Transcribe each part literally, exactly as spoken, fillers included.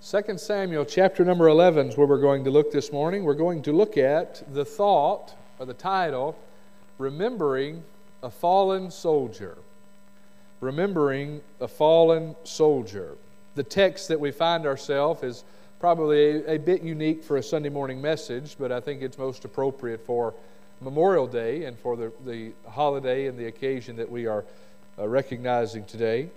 Second Samuel chapter number eleven is where we're going to look this morning. We're going to look at the thought, or the title, Remembering a Fallen Soldier. Remembering a Fallen Soldier. The text that we find ourselves is probably a, a bit unique for a Sunday morning message, but I think it's most appropriate for Memorial Day and for the, the holiday and the occasion that we are uh, recognizing today.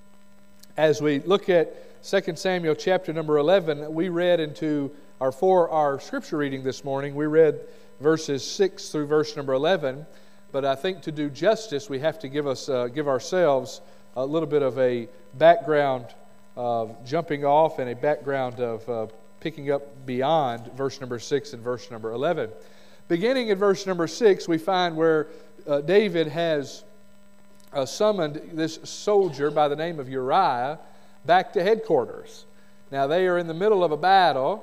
As we look at Second Samuel chapter number eleven, we read into our for our scripture reading this morning, we read verses six through verse number eleven, but I think to do justice, we have to give us uh, give ourselves a little bit of a background of jumping off and a background of uh, picking up beyond verse number six and verse number eleven. Beginning in verse number six, we find where uh, David has uh, summoned this soldier by the name of Uriah back to headquarters. Now they are in the middle of a battle,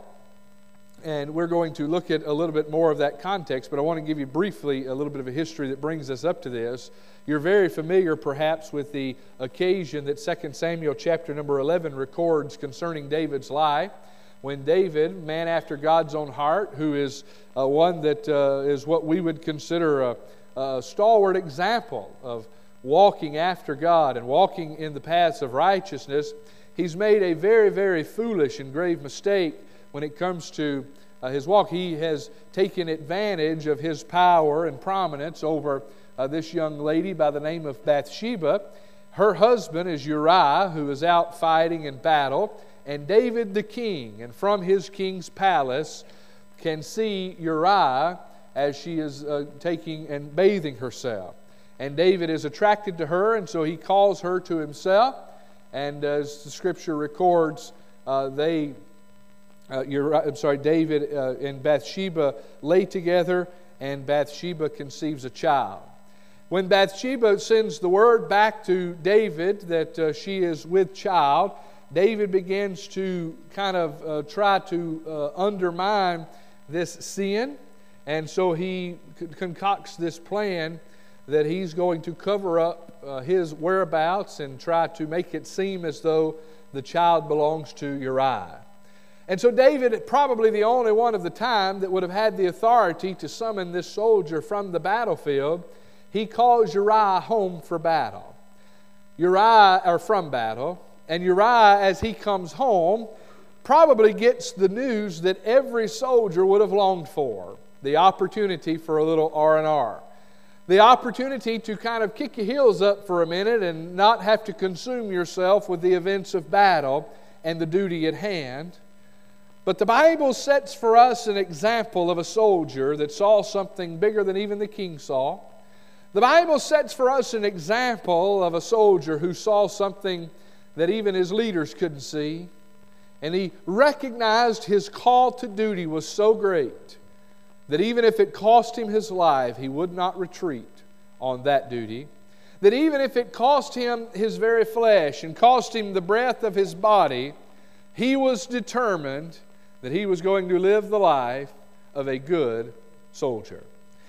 and we're going to look at a little bit more of that context, but I want to give you briefly a little bit of a history that brings us up to this. You're very familiar perhaps with the occasion that Second Samuel chapter number eleven records concerning David's life, when David, man after God's own heart, who is uh, one that uh, is what we would consider a, a stalwart example of walking after God and walking in the paths of righteousness, he's made a very, very foolish and grave mistake when it comes to uh, his walk. He has taken advantage of his power and prominence over uh, this young lady by the name of Bathsheba. Her husband is Uriah, who is out fighting in battle, and David the king, and from his king's palace, can see Uriah as she is uh, taking and bathing herself. And David is attracted to her, and so he calls her to himself. And as the Scripture records, uh, they, uh, Uriah, I'm sorry, David uh, and Bathsheba lay together, and Bathsheba conceives a child. When Bathsheba sends the word back to David that uh, she is with child, David begins to kind of uh, try to uh, undermine this sin, and so he concocts this plan that he's going to cover up uh, his whereabouts and try to make it seem as though the child belongs to Uriah. And so David, probably the only one of the time that would have had the authority to summon this soldier from the battlefield, he calls Uriah home for battle. Uriah, or from battle, and Uriah, as he comes home, probably gets the news that every soldier would have longed for, the opportunity for a little R and R. The opportunity to kind of kick your heels up for a minute and not have to consume yourself with the events of battle and the duty at hand. But the Bible sets for us an example of a soldier that saw something bigger than even the king saw. The Bible sets for us an example of a soldier who saw something that even his leaders couldn't see. And he recognized his call to duty was so great that even if it cost him his life, he would not retreat on that duty. That even if it cost him his very flesh and cost him the breath of his body, he was determined that he was going to live the life of a good soldier.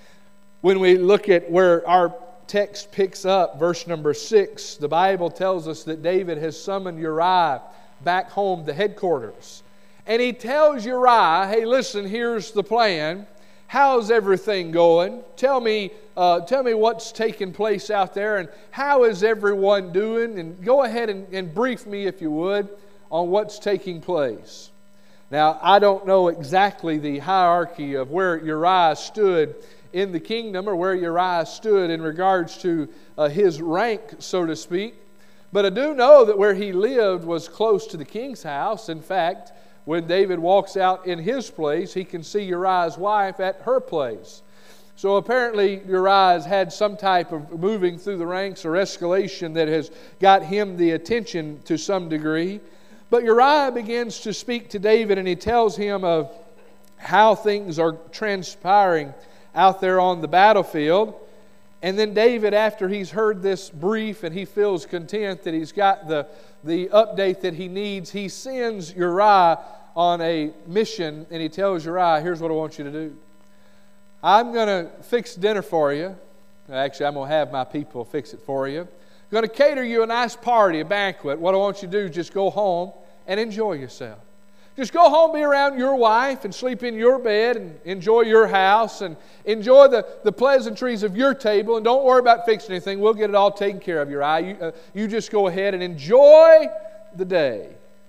When we look at where our text picks up, verse number six, the Bible tells us that David has summoned Uriah back home to headquarters. And he tells Uriah, hey, listen, here's the plan. How's everything going? Tell me, uh, tell me what's taking place out there, and how is everyone doing? And go ahead and, and brief me, if you would, on what's taking place. Now, I don't know exactly the hierarchy of where Uriah stood in the kingdom, or where Uriah stood in regards to uh, his rank, so to speak. But I do know that where he lived was close to the king's house. In fact, when David walks out in his place, he can see Uriah's wife at her place. So apparently Uriah has had some type of moving through the ranks or escalation that has got him the attention to some degree. But Uriah begins to speak to David, and he tells him of how things are transpiring out there on the battlefield. And then David, after he's heard this brief and he feels content that he's got the, the update that he needs, he sends Uriah on a mission, and he tells Uriah, here's what I want you to do. I'm going to fix dinner for you. Actually, I'm going to have my people fix it for you. I'm going to cater you a nice party, a banquet. What I want you to do is just go home and enjoy yourself. Just go home, be around your wife, and sleep in your bed, and enjoy your house, and enjoy the, the pleasantries of your table, and don't worry about fixing anything. We'll get it all taken care of, Uriah. You, uh, you just go ahead and enjoy the day.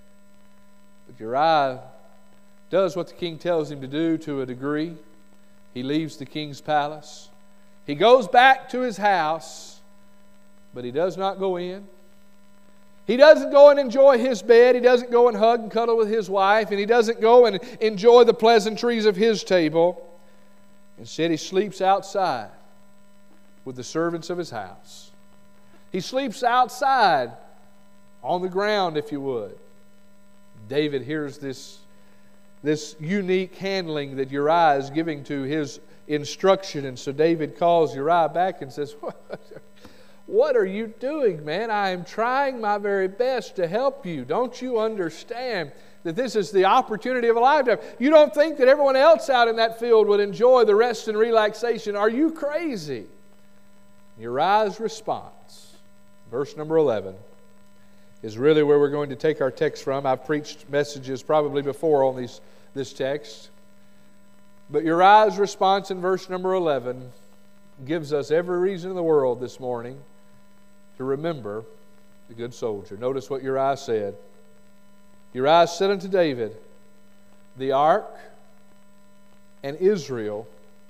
But Uriah does what the king tells him to do to a degree. He leaves the king's palace. He goes back to his house, but he does not go in. He doesn't go and enjoy his bed. He doesn't go and hug and cuddle with his wife. And he doesn't go and enjoy the pleasantries of his table. Instead, he sleeps outside with the servants of his house. He sleeps outside on the ground, if you would. David hears this, this unique handling that Uriah is giving to his instruction. And so David calls Uriah back and says, "What are you doing, man? I am trying my very best to help you. Don't you understand that this is the opportunity of a lifetime? You don't think that everyone else out in that field would enjoy the rest and relaxation? Are you crazy?" Uriah's response, verse number eleven, is really where we're going to take our text from. I've preached messages probably before on these, this text. But Uriah's response in verse number eleven gives us every reason in the world this morning to remember the good soldier. Notice what Uriah said. Uriah said unto David, "The ark and Israel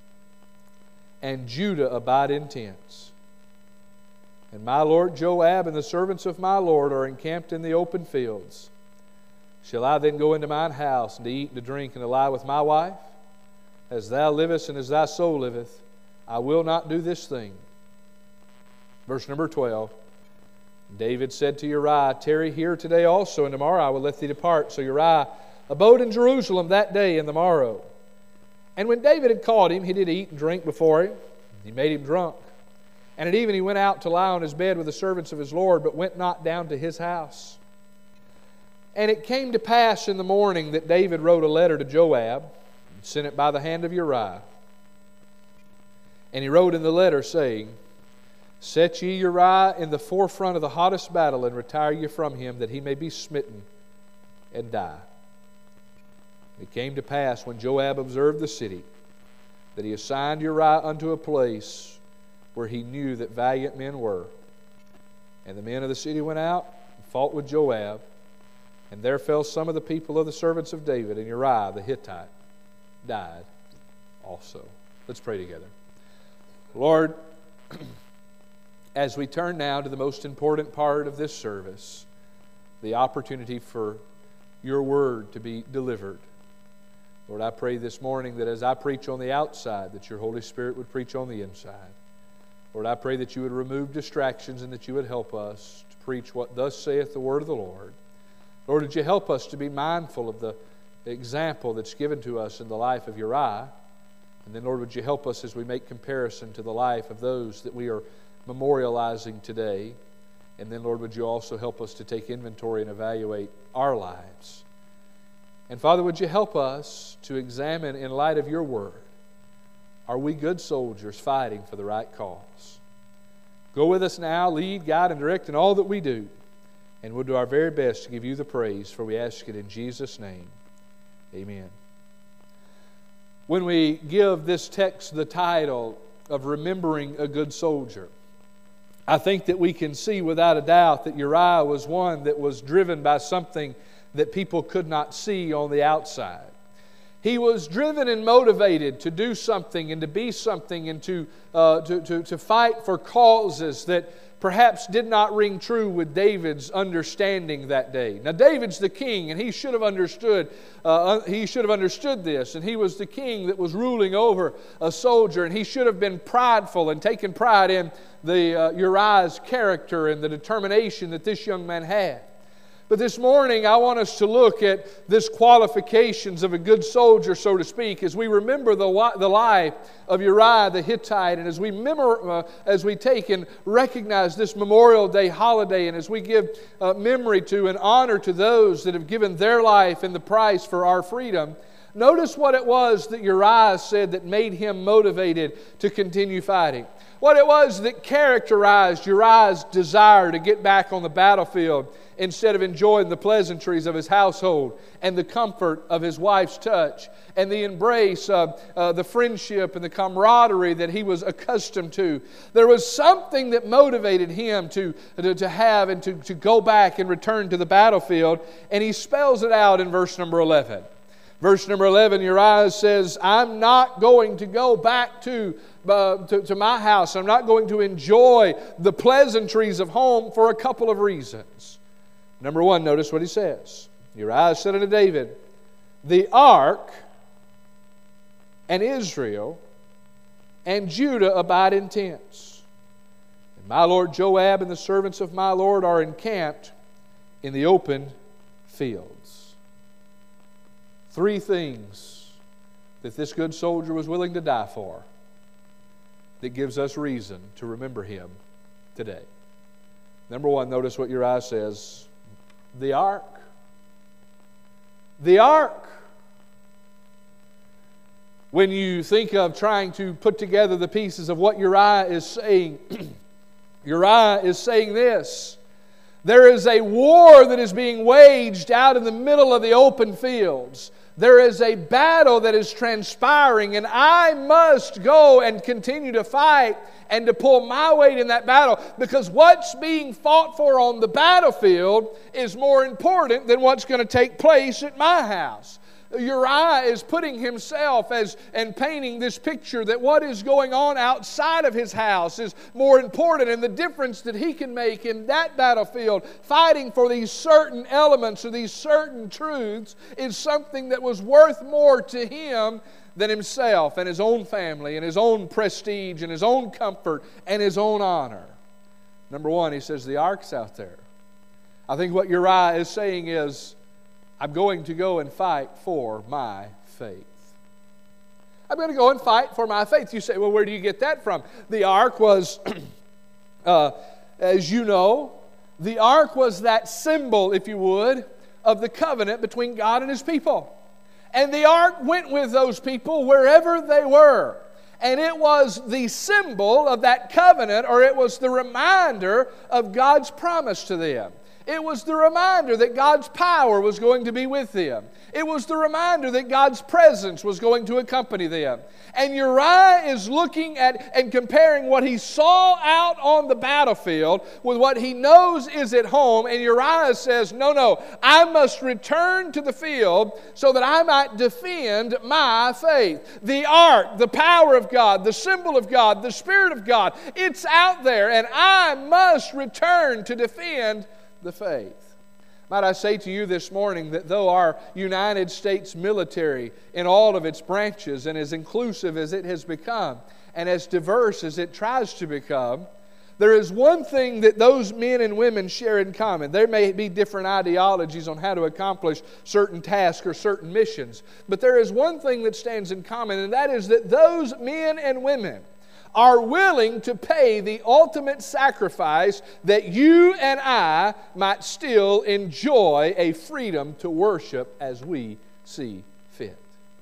and Judah abide in tents. And my lord Joab and the servants of my lord are encamped in the open fields. Shall I then go into mine house and to eat and to drink and to lie with my wife? As thou livest and as thy soul liveth, I will not do this thing." Verse number twelve. David said to Uriah, "Tarry here today also, and tomorrow I will let thee depart." So Uriah abode in Jerusalem that day and the morrow. And when David had called him, he did eat and drink before him. He made him drunk. And at even he went out to lie on his bed with the servants of his Lord, but went not down to his house. And it came to pass in the morning that David wrote a letter to Joab, and sent it by the hand of Uriah. And he wrote in the letter, saying, "Set ye Uriah in the forefront of the hottest battle, and retire ye from him, that he may be smitten and die." It came to pass, when Joab observed the city, that he assigned Uriah unto a place where he knew that valiant men were. And the men of the city went out and fought with Joab, and there fell some of the people of the servants of David, and Uriah the Hittite died also. Let's pray together. Lord, as we turn now to the most important part of this service, the opportunity for your word to be delivered. Lord, I pray this morning that as I preach on the outside, that your Holy Spirit would preach on the inside. Lord, I pray that you would remove distractions and that you would help us to preach what thus saith the word of the Lord. Lord, would you help us to be mindful of the example that's given to us in the life of Uriah? And then, Lord, would you help us as we make comparison to the life of those that we are memorializing today? And then, Lord, would you also help us to take inventory and evaluate our lives? And Father, would you help us to examine in light of your word, are we good soldiers fighting for the right cause? Go with us now, lead, guide, and direct in all that we do. And we'll do our very best to give you the praise, for we ask it in Jesus' name. Amen. When we give this text the title of Remembering a Good Soldier, I think that we can see without a doubt that Uriah was one that was driven by something that people could not see on the outside. He was driven and motivated to do something and to be something and to, uh, to, to, to fight for causes that perhaps did not ring true with David's understanding that day. Now, David's the king, and he should have understood. Uh, he should have understood this, and he was the king that was ruling over a soldier, and he should have been prideful and taken pride in the uh, Uriah's character and the determination that this young man had. But this morning, I want us to look at this qualifications of a good soldier, so to speak, as we remember the, the life of Uriah the Hittite, and as we memor, uh, as we take and recognize this Memorial Day holiday, and as we give uh, memory to and honor to those that have given their life in the price for our freedom, Notice what it was that Uriah said that made him motivated to continue fighting. What it was that characterized Uriah's desire to get back on the battlefield instead of enjoying the pleasantries of his household and the comfort of his wife's touch and the embrace of uh, the friendship and the camaraderie that he was accustomed to. There was something that motivated him to, to, to have and to, to go back and return to the battlefield, and he spells it out in verse number eleven. Verse number eleven, Uriah says, I'm not going to go back to, uh, to, to my house. I'm not going to enjoy the pleasantries of home for a couple of reasons. Number one, notice what he says. Uriah said unto David, the ark and Israel and Judah abide in tents. And my lord Joab and the servants of my lord are encamped in the open fields. Three things that this good soldier was willing to die for that gives us reason to remember him today. Number one, notice what Uriah says. The ark. The ark. When you think of trying to put together the pieces of what Uriah is saying, Uriah is saying this. There is a war that is being waged out in the middle of the open fields. There is a battle that is transpiring, and I must go and continue to fight and to pull my weight in that battle, because what's being fought for on the battlefield is more important than what's going to take place at my house. Uriah is putting himself as and painting this picture that what is going on outside of his house is more important, and the difference that he can make in that battlefield, fighting for these certain elements or these certain truths, is something that was worth more to him than himself and his own family and his own prestige and his own comfort and his own honor. Number one, he says the ark's out there. I think what Uriah is saying is, I'm going to go and fight for my faith. I'm going to go and fight for my faith. You say, well, where do you get that from? The ark was, uh, as you know, the ark was that symbol, if you would, of the covenant between God and His people. And the ark went with those people wherever they were. And it was the symbol of that covenant, or it was the reminder of God's promise to them. It was the reminder that God's power was going to be with them. It was the reminder that God's presence was going to accompany them. And Uriah is looking at and comparing what he saw out on the battlefield with what he knows is at home. And Uriah says, no, no, I must return to the field so that I might defend my faith. The ark, the power of God, the symbol of God, the Spirit of God, it's out there, and I must return to defend the faith. Might I say to you this morning that though our United States military in all of its branches and as inclusive as it has become and as diverse as it tries to become, there is one thing that those men and women share in common. There may be different ideologies on how to accomplish certain tasks or certain missions, but there is one thing that stands in common, and that is that those men and women are willing to pay the ultimate sacrifice that you and I might still enjoy a freedom to worship as we see fit.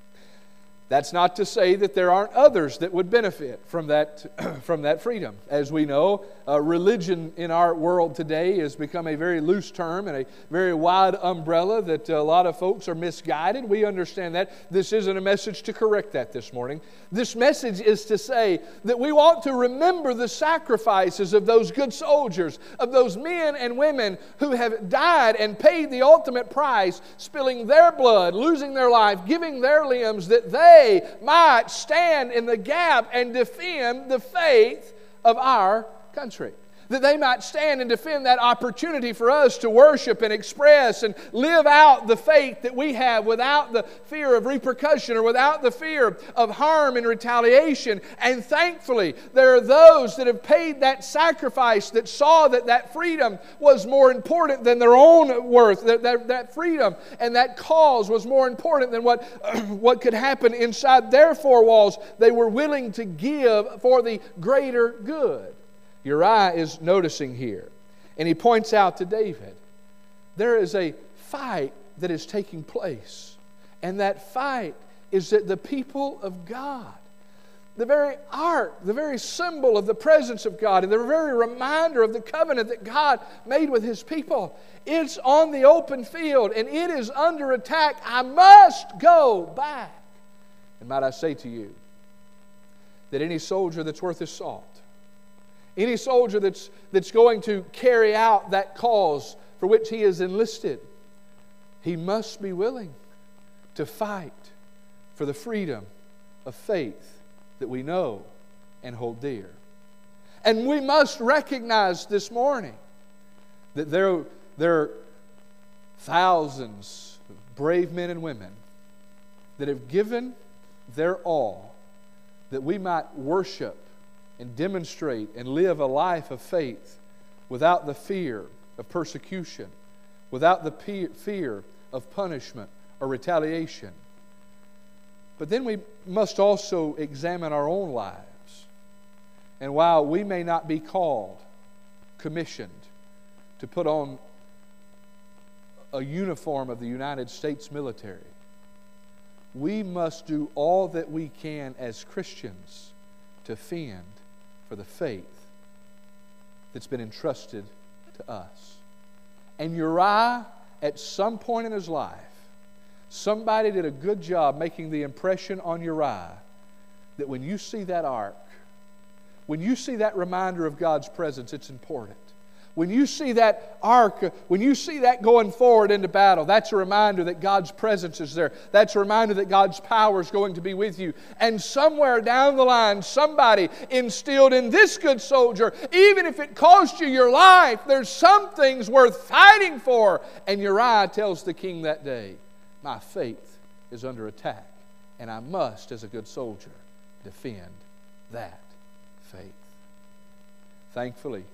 That's not to say that there aren't others that would benefit from that, from that freedom. As we know, uh, religion in our world today has become a very loose term and a very wide umbrella that a lot of folks are misguided. We understand that. This isn't a message to correct that this morning. This message is to say that we want to remember the sacrifices of those good soldiers, of those men and women who have died and paid the ultimate price, spilling their blood, losing their life, giving their limbs, that they They might stand in the gap and defend the faith of our country. That they might stand and defend that opportunity for us to worship and express and live out the faith that we have without the fear of repercussion or without the fear of harm and retaliation. And thankfully, there are those that have paid that sacrifice that saw that that freedom was more important than their own worth. That, that, that freedom and that cause was more important than what, what could happen inside their four walls. They were willing to give for the greater good. Uriah is noticing here, and he points out to David, there is a fight that is taking place, And that fight is that the people of God, the very ark, the very symbol of the presence of God, and the very reminder of the covenant that God made with His people, it's on the open field and it is under attack. I must go back. And might I say to you that any soldier that's worth his salt, any soldier that's, that's going to carry out that cause for which he is enlisted, he must be willing to fight for the freedom of faith that we know and hold dear. And we must recognize this morning that there, there are thousands of brave men and women that have given their all that we might worship and demonstrate and live a life of faith without the fear of persecution, without the fear of punishment or retaliation. But then we must also examine our own lives. And while we may not be called, commissioned, to put on a uniform of the United States military, we must do all that we can as Christians to fend for the faith that's been entrusted to us. And Uriah, at some point in his life, somebody did a good job making the impression on Uriah that when you see that ark, when you see that reminder of God's presence, it's important. When you see that ark, when you see that going forward into battle, that's a reminder that God's presence is there. That's a reminder that God's power is going to be with you. And somewhere down the line, somebody instilled in this good soldier, even if it cost you your life, there's some things worth fighting for. And Uriah tells the king that day, my faith is under attack, and I must, as a good soldier, defend that faith. Thankfully,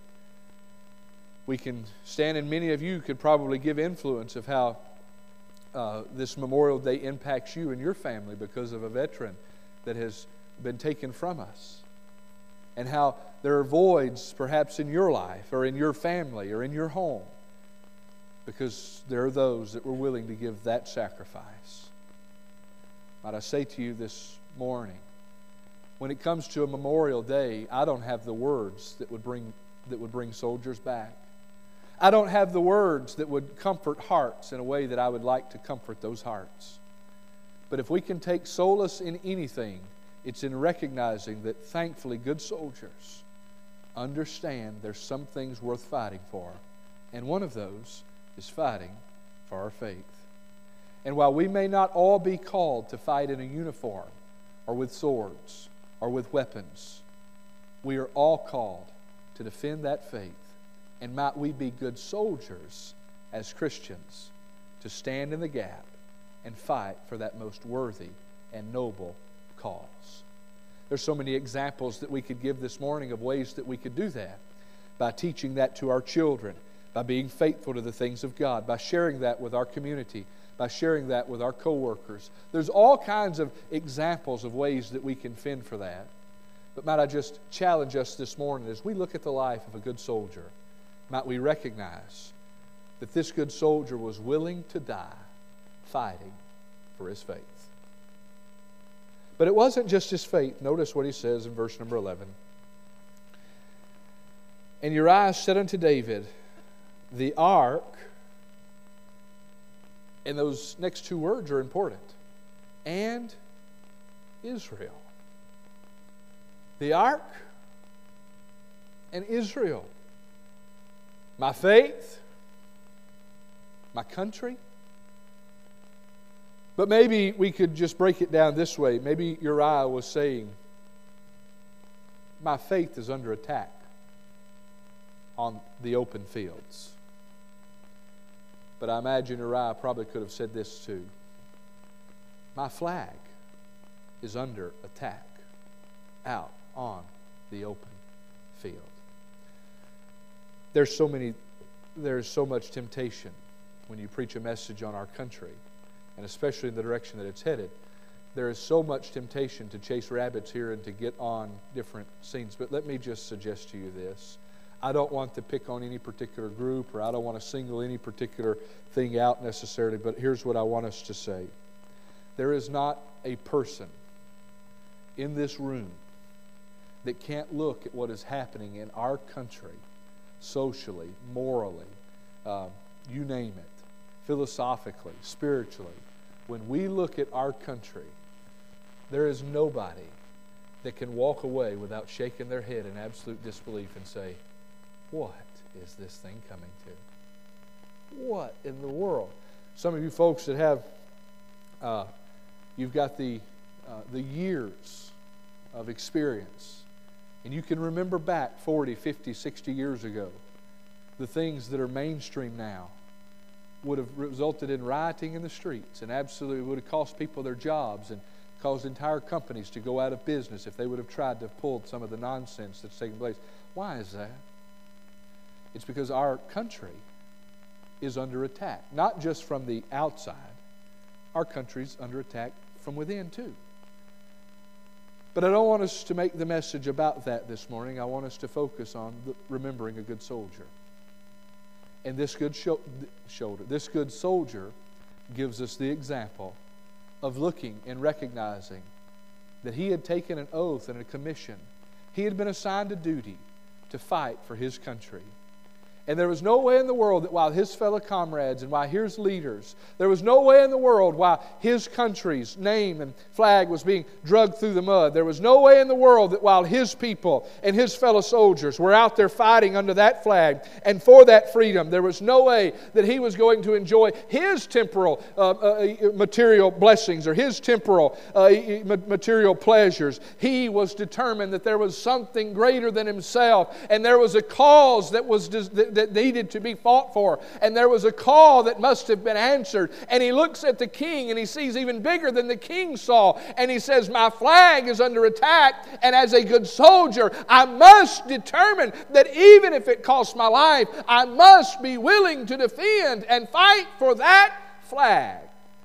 we can stand, and many of you could probably give influence of how uh, this Memorial Day impacts you and your family because of a veteran that has been taken from us. And how there are voids perhaps in your life or in your family or in your home because there are those that were willing to give that sacrifice. Might I say to you this morning, when it comes to a Memorial Day, I don't have the words that would bring that would bring soldiers back. I don't have the words that would comfort hearts in a way that I would like to comfort those hearts. But if we can take solace in anything, it's in recognizing that thankfully good soldiers understand there's some things worth fighting for. And one of those is fighting for our faith. And while we may not all be called to fight in a uniform or with swords or with weapons, we are all called to defend that faith. And might we be good soldiers as Christians to stand in the gap and fight for that most worthy and noble cause. There's so many examples that we could give this morning of ways that we could do that. By teaching that to our children, by being faithful to the things of God, by sharing that with our community, by sharing that with our co-workers. There's all kinds of examples of ways that we can fend for that. But might I just challenge us this morning as we look at the life of a good soldier, might we recognize that this good soldier was willing to die fighting for his faith. But it wasn't just his faith. Notice what he says in verse number eleven. And Uriah said unto David, the ark, and those next two words are important, and Israel. The ark and Israel. My faith, my country. But maybe we could just break it down this way. Maybe Uriah was saying, my faith is under attack on the open fields. But I imagine Uriah probably could have said this too. My flag is under attack out on the open field. There's so many, there's so much temptation when you preach a message on our country, and especially in the direction that it's headed. There is so much temptation to chase rabbits here and to get on different scenes. But let me just suggest to you this. I don't want to pick on any particular group, or I don't want to single any particular thing out necessarily, but here's what I want us to say. There is not a person in this room that can't look at what is happening in our country, socially, morally, uh, you name it, philosophically, spiritually. When we look at our country, there is nobody that can walk away without shaking their head in absolute disbelief and say, what is this thing coming to? What in the world? Some of you folks that have, uh, you've got the, uh, the years of experience, and you can remember back forty, fifty, sixty years ago, the things that are mainstream now would have resulted in rioting in the streets and absolutely would have cost people their jobs and caused entire companies to go out of business if they would have tried to pull some of the nonsense that's taking place. Why is that? It's because our country is under attack, not just from the outside. Our country's under attack from within too. But I don't want us to make the message about that this morning. I want us to focus on the, remembering a good soldier. And this good sho- shoulder, this good soldier gives us the example of looking and recognizing that he had taken an oath and a commission. He had been assigned a duty to fight for his country. And there was no way in the world that while his fellow comrades and while his leaders, there was no way in the world while his country's name and flag was being dragged through the mud, there was no way in the world that while his people and his fellow soldiers were out there fighting under that flag and for that freedom, there was no way that he was going to enjoy his temporal uh, uh, material blessings or his temporal uh, material pleasures. He was determined that there was something greater than himself, and there was a cause that was that that needed to be fought for, and there was a call that must have been answered. And he looks at the king and he sees even bigger than the king saw, and he says, my flag is under attack, and as a good soldier I must determine that even if it costs my life, I must be willing to defend and fight for that flag.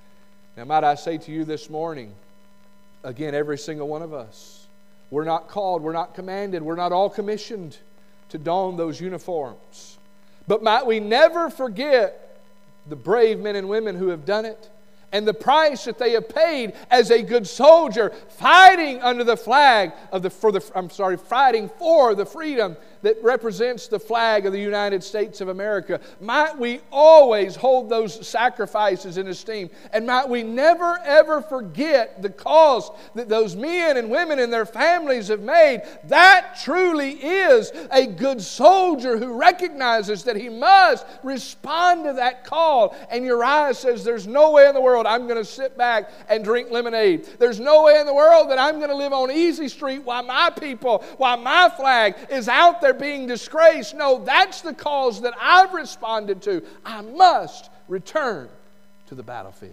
Now might I say to you this morning, again, every single one of us, we're not called, we're not commanded, we're not all commissioned to don those uniforms. But might we never forget the brave men and women who have done it and the price that they have paid as a good soldier, fighting under the flag of the for the I'm sorry, fighting for the freedom that represents the flag of the United States of America. Might we always hold those sacrifices in esteem, and might we never ever forget the cost that those men and women and their families have made. That truly is a good soldier who recognizes that he must respond to that call. And Uriah says, there's no way in the world I'm going to sit back and drink lemonade. There's no way in the world that I'm going to live on Easy Street while my people, while my flag is out there being disgraced. No, that's the cause that I've responded to. I must return to the battlefield.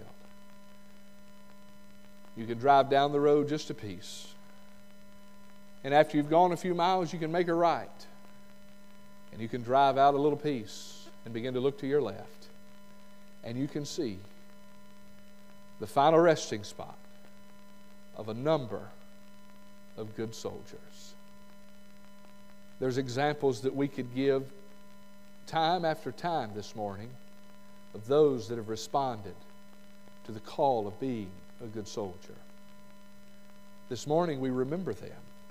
You can drive down the road just a piece, and after you've gone a few miles, you can make a right, and you can drive out a little piece and begin to look to your left, and you can see the final resting spot of a number of good soldiers. There's examples that we could give time after time this morning of those that have responded to the call of being a good soldier. This morning we remember them.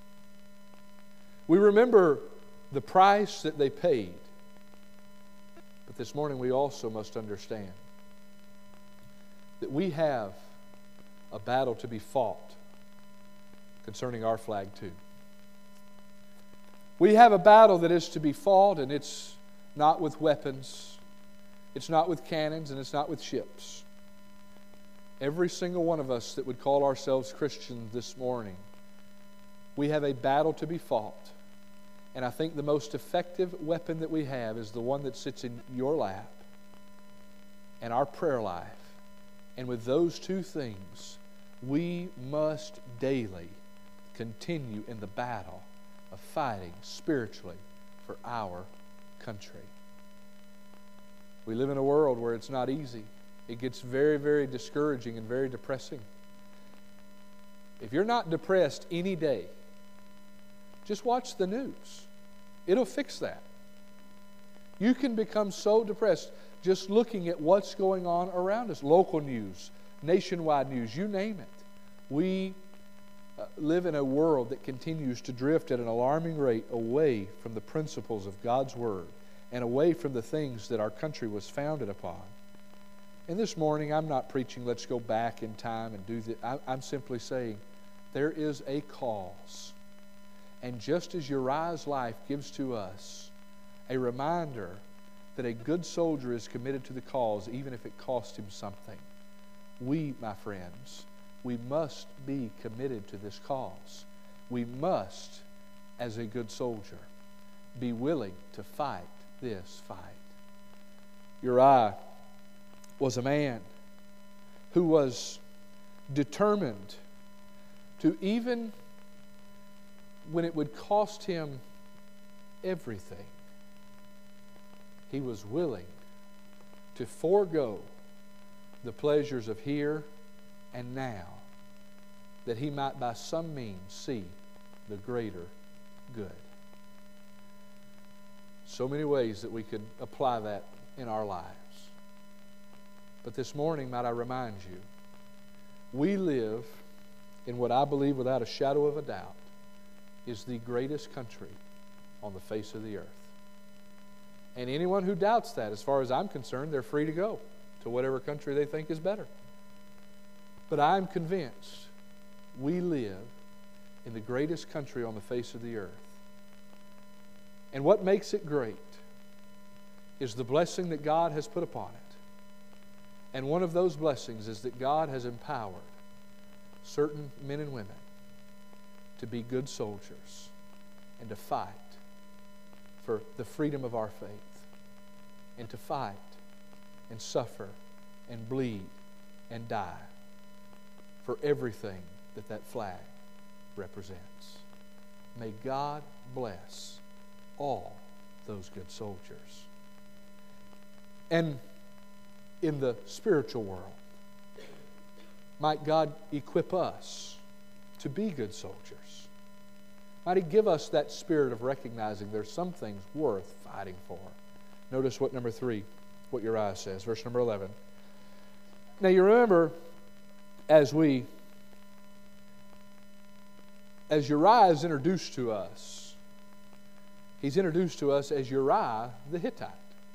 We remember the price that they paid. But this morning we also must understand that we have a battle to be fought concerning our flag too. We have a battle that is to be fought, and it's not with weapons, it's not with cannons, and it's not with ships. Every single one of us that would call ourselves Christians this morning, we have a battle to be fought. And I think the most effective weapon that we have is the one that sits in your lap and our prayer life. And with those two things, we must daily continue in the battle of fighting spiritually for our country. We live in a world where it's not easy. It gets very, very discouraging and very depressing. If you're not depressed any day, just watch the news. It'll fix that. You can become so depressed just looking at what's going on around us. Local news, nationwide news, you name it. We uh, live in a world that continues to drift at an alarming rate away from the principles of God's Word and away from the things that our country was founded upon. And this morning, I'm not preaching, let's go back in time and do this. I'm simply saying, there is a cause. And just as Uriah's life gives to us a reminder that a good soldier is committed to the cause, even if it costs him something, we, my friends, we must be committed to this cause. We must, as a good soldier, be willing to fight this fight. Uriah was a man who was determined to, even when it would cost him everything, he was willing to forego the pleasures of here and now, that he might by some means see the greater good. So many ways that we could apply that in our lives. But this morning, might I remind you, we live in what I believe without a shadow of a doubt is the greatest country on the face of the earth. And anyone who doubts that, as far as I'm concerned, they're free to go to whatever country they think is better. But I'm convinced we live in the greatest country on the face of the earth. And what makes it great is the blessing that God has put upon it. And one of those blessings is that God has empowered certain men and women to be good soldiers and to fight for the freedom of our faith, and to fight and suffer and bleed and die for everything that that flag represents. May God bless all those good soldiers. And in the spiritual world, might God equip us to be good soldiers. Might He give us that spirit of recognizing there's some things worth fighting for. Notice what number three, what Uriah says, verse number eleven. Now you remember, as we, as Uriah is introduced to us, he's introduced to us as Uriah the Hittite.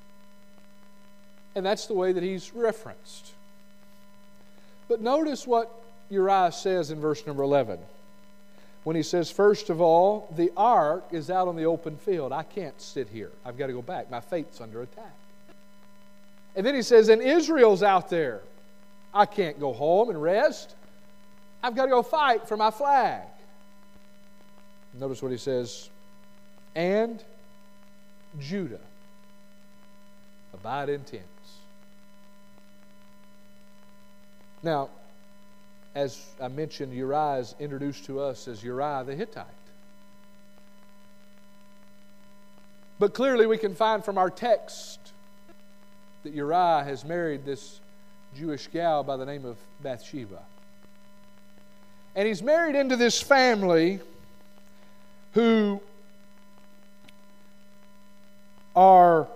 And that's the way that he's referenced. But notice what Uriah says in verse number eleven. When he says, first of all, the ark is out on the open field. I can't sit here. I've got to go back. My faith's under attack. And then he says, and Israel's out there. I can't go home and rest. I've got to go fight for my flag. Notice what he says, and Judah abide in tents. Now, as I mentioned, Uriah is introduced to us as Uriah the Hittite. But clearly we can find from our text that Uriah has married this Jewish gal by the name of Bathsheba. And he's married into this family who are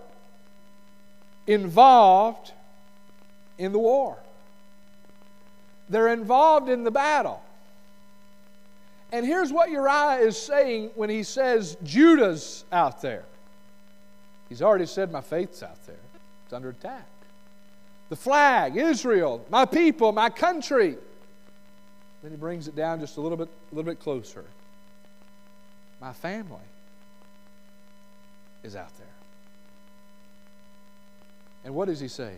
involved in the war. They're involved in the battle. And here's what Uriah is saying when he says Judah's out there. He's already said my faith's out there. It's under attack. The flag, Israel, my people, my country. Then he brings it down just a little bit, a little bit closer. My family is out there. And what is he saying?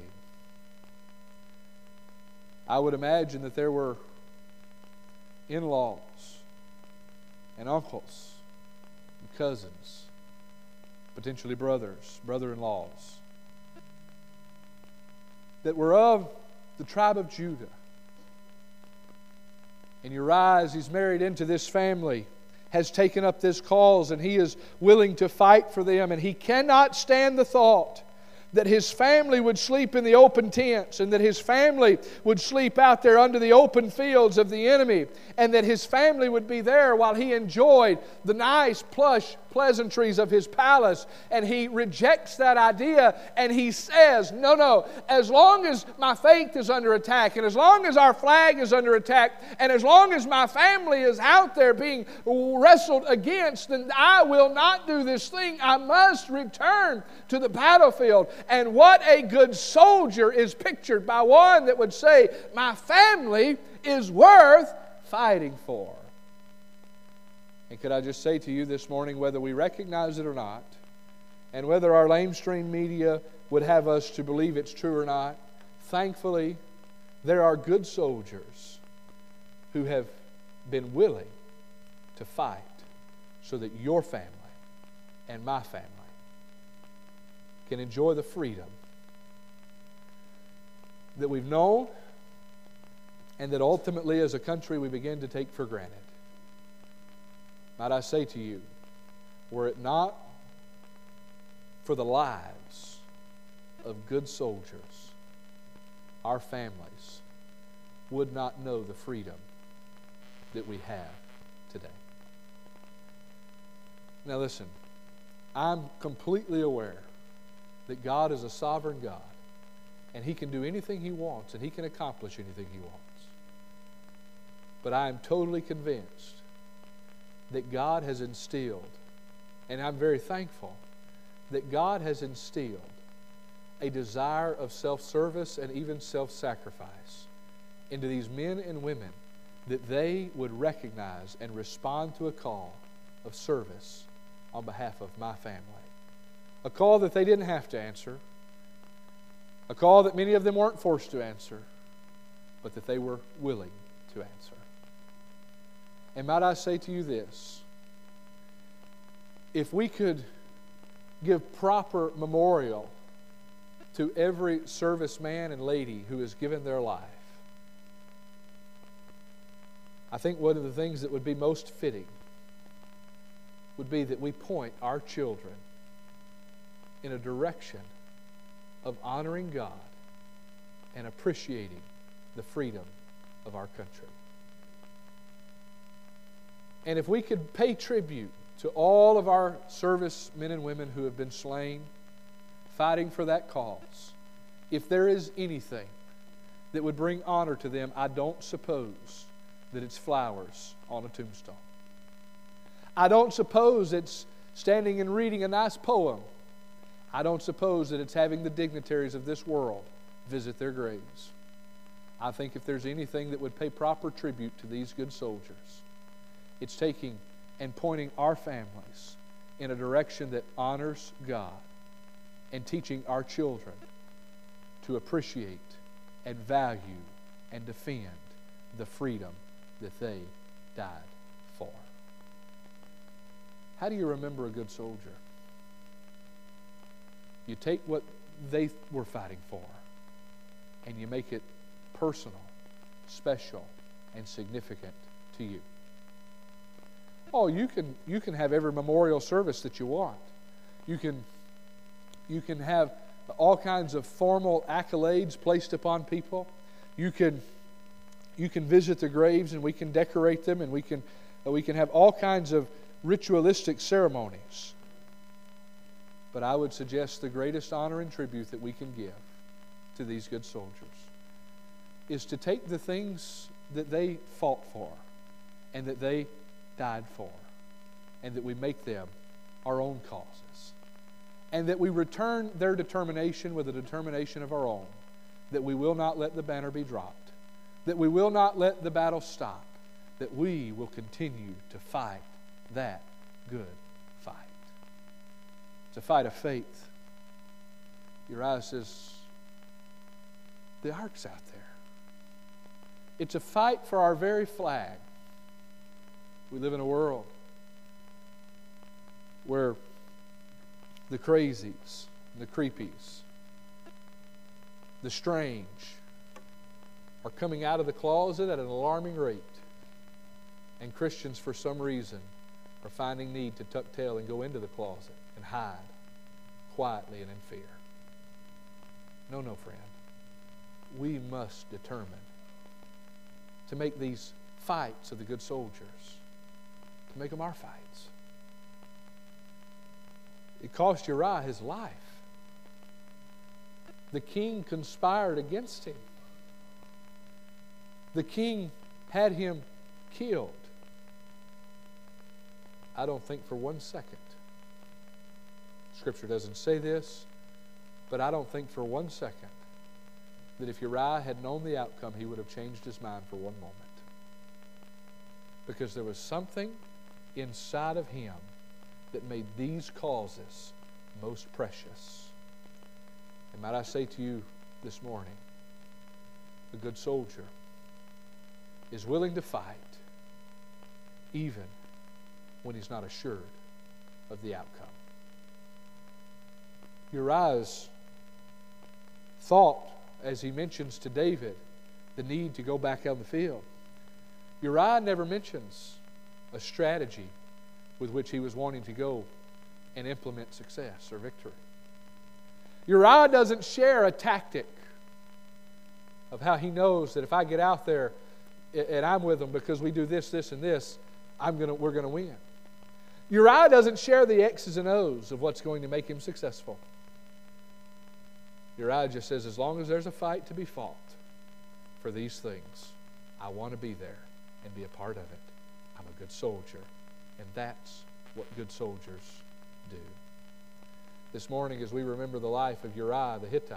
I would imagine that there were in-laws and uncles and cousins, potentially brothers, brother-in-laws, that were of the tribe of Judah. And Uriah, as he's married into this family, has taken up this cause, and he is willing to fight for them, and he cannot stand the thought that his family would sleep in the open tents, and that his family would sleep out there under the open fields of the enemy, and that his family would be there while he enjoyed the nice plush pleasantries of his palace, and he rejects that idea, and he says, no, no, as long as my faith is under attack, and as long as our flag is under attack, and as long as my family is out there being wrestled against, then I will not do this thing. I must return to the battlefield. And what a good soldier is pictured by one that would say, my family is worth fighting for. And could I just say to you this morning, whether we recognize it or not, and whether our lamestream media would have us to believe it's true or not, thankfully, there are good soldiers who have been willing to fight so that your family and my family can enjoy the freedom that we've known and that ultimately as a country we begin to take for granted. Might I say to you, were it not for the lives of good soldiers, our families would not know the freedom that we have today. Now listen, I'm completely aware that God is a sovereign God, and He can do anything He wants, and He can accomplish anything He wants. But I am totally convinced that God has instilled, and I'm very thankful, that God has instilled a desire of self-service and even self-sacrifice into these men and women, that they would recognize and respond to a call of service on behalf of my family. A call that they didn't have to answer, a call that many of them weren't forced to answer, but that they were willing to answer. And might I say to you this, if we could give proper memorial to every serviceman and lady who has given their life, I think one of the things that would be most fitting would be that we point our children in a direction of honoring God and appreciating the freedom of our country. And if we could pay tribute to all of our service men and women who have been slain, fighting for that cause, if there is anything that would bring honor to them, I don't suppose that it's flowers on a tombstone. I don't suppose it's standing and reading a nice poem. I don't suppose that it's having the dignitaries of this world visit their graves. I think if there's anything that would pay proper tribute to these good soldiers, it's taking and pointing our families in a direction that honors God and teaching our children to appreciate and value and defend the freedom that they died for. How do you remember a good soldier? You take what they were fighting for and you make it personal, special, and significant to you. Oh, you can you can have every memorial service that you want. You can you can have all kinds of formal accolades placed upon people. You can you can visit the graves and we can decorate them and we can we can have all kinds of ritualistic ceremonies. But I would suggest the greatest honor and tribute that we can give to these good soldiers is to take the things that they fought for and that they died for, and that we make them our own causes, and that we return their determination with a determination of our own, that we will not let the banner be dropped, that we will not let the battle stop, that we will continue to fight that good fight. It's a fight of faith. Uriah says, the ark's out there. It's a fight for our very flag. We live in a world where the crazies, the creepies, the strange are coming out of the closet at an alarming rate. And Christians, for some reason, are finding need to tuck tail and go into the closet and hide quietly and in fear. No, no, friend. We must determine to make these fights of the good soldiers, to make them our fights. It cost Uriah his life. The king conspired against him. The king had him killed. I don't think for one second, Scripture doesn't say this, but I don't think for one second that if Uriah had known the outcome, he would have changed his mind for one moment. Because there was something inside of him that made these causes most precious. And might I say to you this morning, a good soldier is willing to fight even when he's not assured of the outcome. Uriah's thought, as he mentions to David, the need to go back on the field. Uriah never mentions a strategy with which he was wanting to go and implement success or victory. Uriah doesn't share a tactic of how he knows that if I get out there and I'm with them because we do this, this, and this, I'm gonna, we're going to win. Uriah doesn't share the X's and O's of what's going to make him successful. Uriah just says, as long as there's a fight to be fought for these things, I want to be there and be a part of it. I'm a good soldier. And that's what good soldiers do. This morning, as we remember the life of Uriah the Hittite,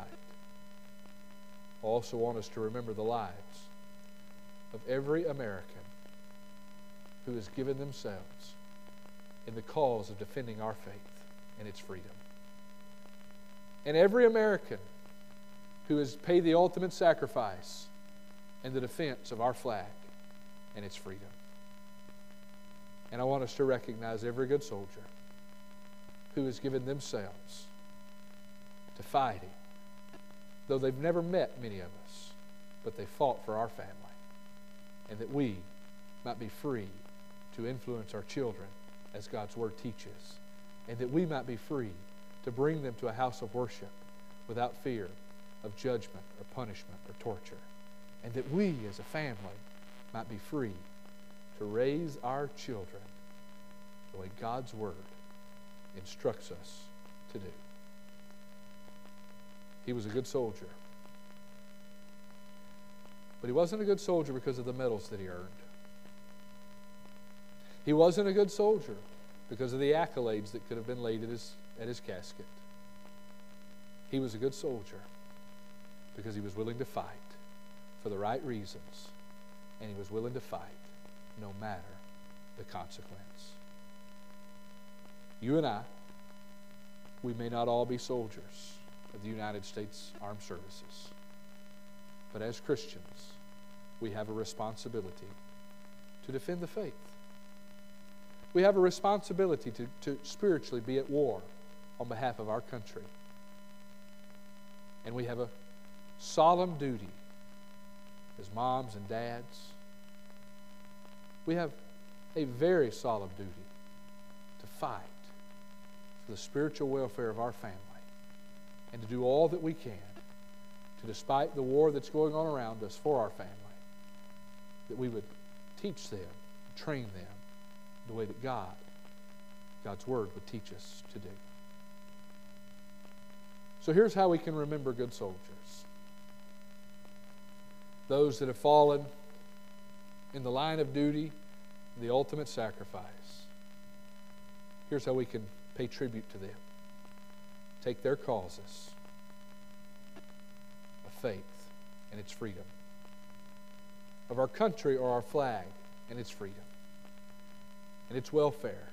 I also want us to remember the lives of every American who has given themselves in the cause of defending our faith and its freedom. And every American who has paid the ultimate sacrifice in the defense of our flag and its freedom. And I want us to recognize every good soldier who has given themselves to fighting, though they've never met many of us, but they fought for our family, and that we might be free to influence our children as God's Word teaches, and that we might be free to bring them to a house of worship without fear of judgment or punishment or torture, and that we as a family might be free to raise our children the way God's Word instructs us to do. He was a good soldier. But he wasn't a good soldier because of the medals that he earned. He wasn't a good soldier because of the accolades that could have been laid at his, at his casket. He was a good soldier because he was willing to fight for the right reasons, and he was willing to fight no matter the consequence. You and I, we may not all be soldiers of the United States Armed Services, but as Christians, we have a responsibility to defend the faith. We have a responsibility to, to spiritually be at war on behalf of our country. And we have a solemn duty as moms and dads. We have a very solemn duty to fight for the spiritual welfare of our family and to do all that we can to, despite the war that's going on around us for our family, that we would teach them, train them the way that God, God's Word would teach us to do. So here's how we can remember good soldiers. Those that have fallen in the line of duty, the ultimate sacrifice. Here's how we can pay tribute to them. Take their causes of faith and its freedom, of our country or our flag and its freedom, and its welfare,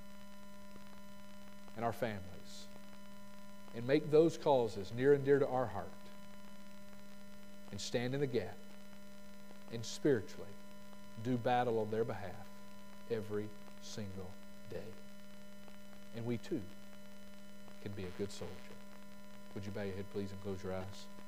and our families, and make those causes near and dear to our heart, and stand in the gap, and spiritually do battle on their behalf every single day. And we too can be a good soldier. Would you bow your head, please, and close your eyes?